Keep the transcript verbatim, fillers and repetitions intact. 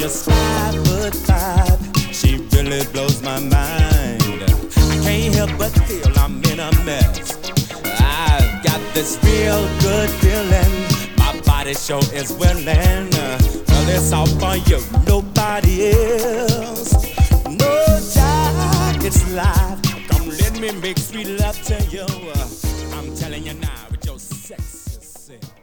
just five foot five. She really blows my mind. I can't help but feel I'm in a mess. I've got this real good feeling. My body sure is willing. Well, it's all for you, nobody else. No child, it's live. Come let me make sweet love to you. I'm telling you now with your sexy self.